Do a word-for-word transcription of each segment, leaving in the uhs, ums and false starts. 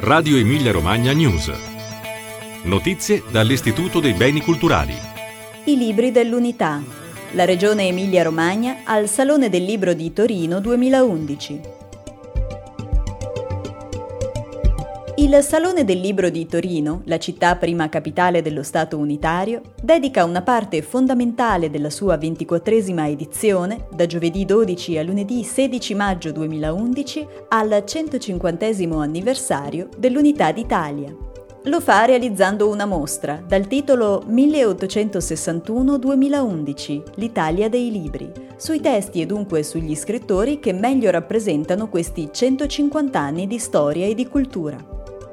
Radio Emilia Romagna News. Notizie dall'Istituto dei Beni Culturali. I libri dell'Unità. La Regione Emilia Romagna al Salone del Libro di Torino duemilaundici. Il Salone del Libro di Torino, la città prima capitale dello Stato unitario, dedica una parte fondamentale della sua ventiquattresima edizione, da giovedì dodici a lunedì sedici maggio duemilaundici, al centocinquantesimo anniversario dell'Unità d'Italia. Lo fa realizzando una mostra dal titolo milleottocentosessantuno duemilaundici, l'Italia dei libri, sui testi e dunque sugli scrittori che meglio rappresentano questi centocinquanta anni di storia e di cultura.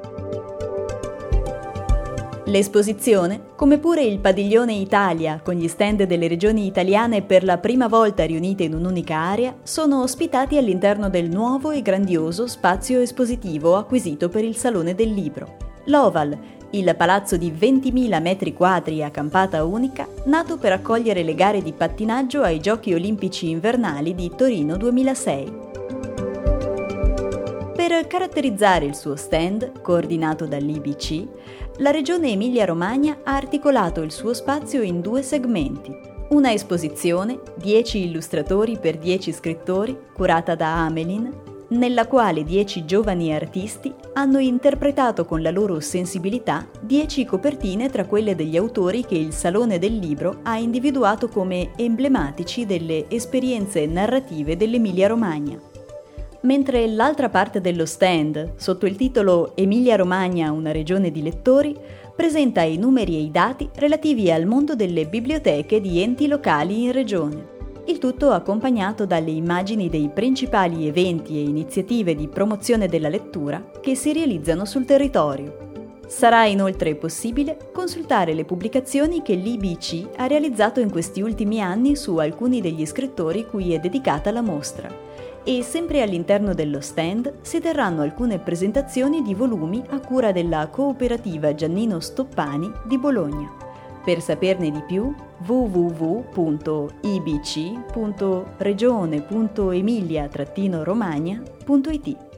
L'esposizione, come pure il Padiglione Italia, con gli stand delle regioni italiane per la prima volta riunite in un'unica area, sono ospitati all'interno del nuovo e grandioso spazio espositivo acquisito per il Salone del Libro. L'Oval, il palazzo di ventimila metri quadri a campata unica, nato per accogliere le gare di pattinaggio ai Giochi Olimpici Invernali di Torino duemilasei. Per caratterizzare il suo stand, coordinato dall'I B C, la Regione Emilia-Romagna ha articolato il suo spazio in due segmenti. Una esposizione, dieci illustratori per dieci scrittori, curata da Amelin, nella quale dieci giovani artisti hanno interpretato con la loro sensibilità dieci copertine tra quelle degli autori che il Salone del Libro ha individuato come emblematici delle esperienze narrative dell'Emilia-Romagna. Mentre l'altra parte dello stand, sotto il titolo Emilia-Romagna, una regione di lettori, presenta i numeri e i dati relativi al mondo delle biblioteche di enti locali in regione. Il tutto accompagnato dalle immagini dei principali eventi e iniziative di promozione della lettura che si realizzano sul territorio. Sarà inoltre possibile consultare le pubblicazioni che l'I B C ha realizzato in questi ultimi anni su alcuni degli scrittori cui è dedicata la mostra. E sempre all'interno dello stand si terranno alcune presentazioni di volumi a cura della cooperativa Giannino Stoppani di Bologna. Per saperne di più, w w w punto i b c punto regione punto emilia romagna punto i t.